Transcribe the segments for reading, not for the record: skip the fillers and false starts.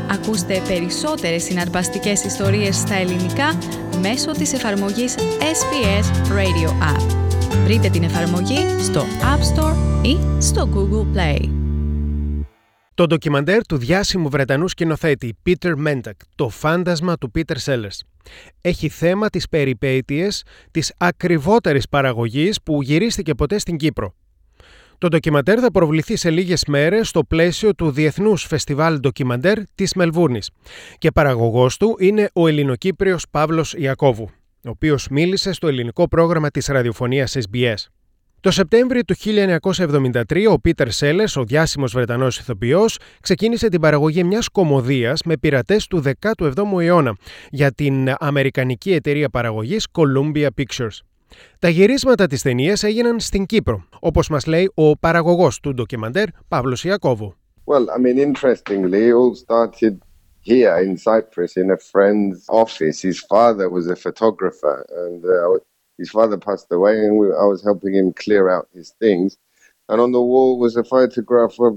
Ακούστε περισσότερες συναρπαστικές ιστορίες στα ελληνικά μέσω της εφαρμογής SBS Radio App. Βρείτε την εφαρμογή στο App Store ή στο Google Play. Το ντοκιμαντέρ του διάσημου Βρετανού σκηνοθέτη Peter Mentak, το φάντασμα του Peter Sellers, έχει θέμα τις περιπέτειες της ακριβότερης παραγωγής που γυρίστηκε ποτέ στην Κύπρο. Το ντοκιμαντέρ θα προβληθεί σε λίγες μέρες στο πλαίσιο του Διεθνούς Φεστιβάλ Ντοκιμαντέρ της Μελβούρνης και παραγωγός του είναι ο Ελληνοκύπριος Παύλος Ιακώβου, ο οποίος μίλησε στο ελληνικό πρόγραμμα της ραδιοφωνίας SBS. Το Σεπτέμβριο του 1973 ο Πίτερ Sellers, ο διάσημος Βρετανός ηθοποιός, ξεκίνησε την παραγωγή μιας κωμωδίας με πειρατές του 17ου αιώνα για την αμερικανική εταιρεία παραγωγής Columbia Pictures. Τα γυρίσματα της ταινίας έγιναν στην Κύπρο, όπως μας λέει ο παραγωγός του ντοκιμαντέρ Παύλος Ιακώβου. Well, I mean, interestingly, it all started here in Cyprus in a friend's office. His father was a photographer and his father passed away and I was helping him clear out his things. And on the wall was a photograph of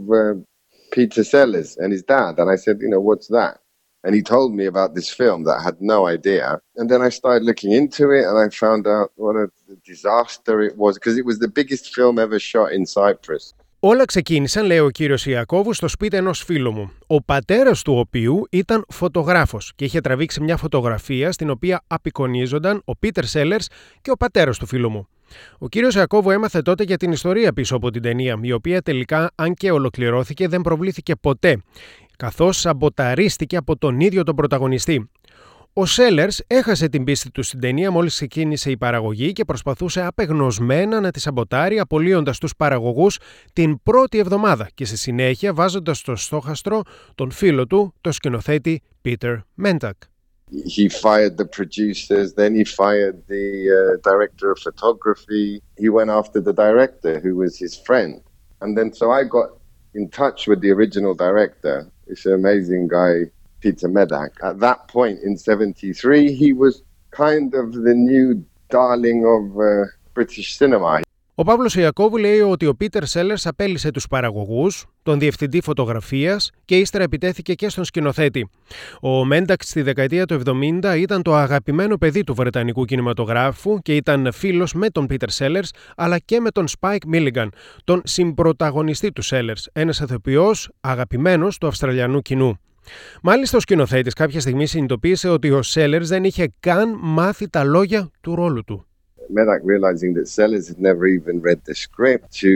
Peter Sellers and his dad. And I said, what's that? And he told me about this film that I had no idea. And then I started looking into it and I found out what a disaster it was because it was the biggest film ever shot in Cyprus. Όλα ξεκίνησαν, λέει ο κύριος Ιακώβου, στο σπίτι ενός φίλου μου, ο πατέρας του οποίου ήταν φωτογράφος και είχε τραβήξει μια φωτογραφία στην οποία απεικονίζονταν ο Πίτερ Sellers και ο πατέρας του φίλου μου. Ο κύριος Ιακώβου έμαθε τότε για την ιστορία πίσω από την ταινία, η οποία τελικά, αν και ολοκληρώθηκε, δεν προβλήθηκε ποτέ, καθώς σαμποταρίστηκε από τον ίδιο τον πρωταγωνιστή. Ο Sellers έχασε την πίστη του στην ταινία μόλις ξεκίνησε η παραγωγή και προσπαθούσε απεγνωσμένα να τη σαμποτάρει, απολύοντας τους παραγωγούς την πρώτη εβδομάδα και στη συνέχεια βάζοντας στο στόχαστρο τον φίλο του, το σκηνοθέτη Peter Mentak. He fired the producers, then he fired the director of photography. He went after the director who was his friend. And then so I got in touch with the original director, this amazing guy Peter Mentak. At that point in 1973, he was kind of the new darling of British cinema. Ο Παύλος Ιακώβου λέει ότι ο Πίτερ Sellers απέλυσε τους παραγωγούς, τον διευθυντή φωτογραφίας και ύστερα επιτέθηκε και στον σκηνοθέτη. Ο Μέντακ στη δεκαετία του 70 ήταν το αγαπημένο παιδί του βρετανικού κινηματογράφου και ήταν φίλος με τον Πίτερ Sellers αλλά και με τον Spike Milligan, τον συμπρωταγωνιστή του Sellers, ένας ηθοποιός αγαπημένος του Αυστραλιανού κοινού. Μάλιστα ο σκηνοθέτης κάποια στιγμή συνειδητοποίησε ότι ο Sellers δεν είχε καν μάθει τα λόγια του ρόλου του. Mentak realizing that Sellers had never even read the script to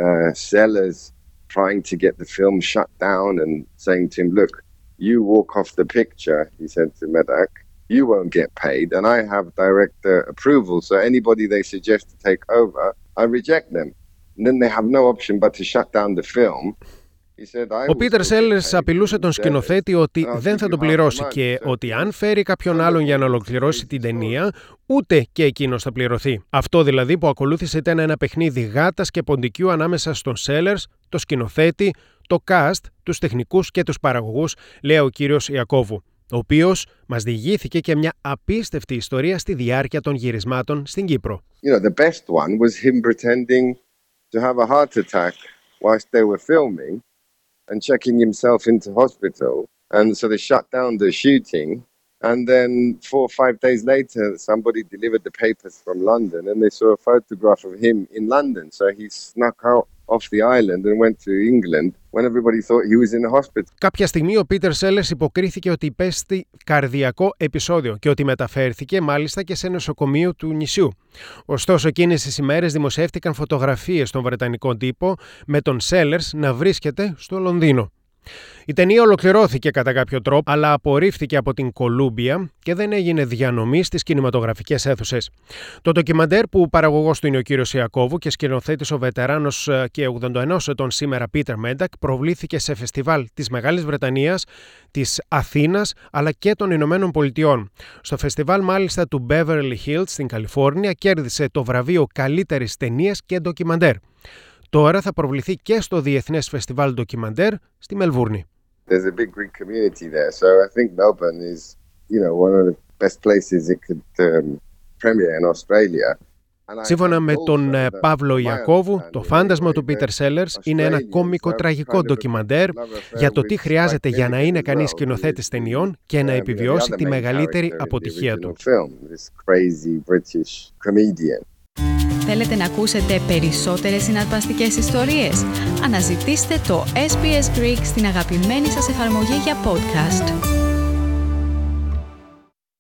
Sellers trying to get the film shut down and saying to him, look, you walk off the picture, he said to Mentak, you won't get paid and I have director approval, so anybody they suggest to take over, I reject them. And then they have no option but to shut down the film. Ο Πίτερ Sellers απειλούσε τον σκηνοθέτη ότι δεν θα τον πληρώσει και ότι αν φέρει κάποιον άλλον για να ολοκληρώσει την ταινία, ούτε και εκείνος θα πληρωθεί. Αυτό δηλαδή που ακολούθησε ήταν ένα παιχνίδι γάτας και ποντικιού ανάμεσα στον Sellers, το σκηνοθέτη, το cast, τους τεχνικούς και τους παραγωγούς, λέει ο κύριος Ιακώβου, ο οποίος μας διηγήθηκε και μια απίστευτη ιστορία στη διάρκεια των γυρισμάτων στην Κύπρο. The best one was him pretending to have a heart attack whilst they were filming. And checking himself into hospital. And so they shut down the shooting. And then 4 or 5 days later, somebody delivered the papers from London and they saw a photograph of him in London. So he snuck out off the island and went to England when everybody thought he was in a hospital. Κάποια στιγμή ο Peter Sellers υποκρίθηκε ότι υπέστη καρδιακό επεισόδιο και ότι μεταφέρθηκε μάλιστα και σε νοσοκομείο του νησιού. Ωστόσο, εκείνες τις ημέρες δημοσιεύτηκαν φωτογραφίες στον βρετανικό τύπο με τον Sellers να βρίσκεται στο Λονδίνο. Η ταινία ολοκληρώθηκε κατά κάποιο τρόπο, αλλά απορρίφθηκε από την Κολούμπια και δεν έγινε διανομή στις κινηματογραφικές αίθουσες. Το ντοκιμαντέρ, που παραγωγός του είναι ο κύριος Ιακώβου και σκηνοθέτης ο βετεράνος και 81 ετών σήμερα Peter Mentak, προβλήθηκε σε φεστιβάλ της Μεγάλης Βρετανίας, της Αθήνας αλλά και των Ηνωμένων Πολιτειών. Στο φεστιβάλ μάλιστα του Beverly Hills στην Καλιφόρνια κέρδισε το βραβείο καλύτερης ταινίας και ντοκιμαντέρ. Τώρα θα προβληθεί και στο Διεθνές Φεστιβάλ Ντοκιμαντέρ στη Μελβούρνη. There's a big Greek community there, so I think Melbourne is, one of the best places it could premiere in Australia. Σύμφωνα με τον Παύλο Ιακώβου, το φάντασμα του Peter Sellers είναι ένα κόμικο τραγικό ντοκιμαντέρ για το τι χρειάζεται για να είναι κανείς σκηνοθέτης ταινιών και να επιβιώσει τη μεγαλύτερη αποτυχία του. Θέλετε να ακούσετε περισσότερες συναρπαστικές ιστορίες? Αναζητήστε το SBS Greek στην αγαπημένη σας εφαρμογή για podcast.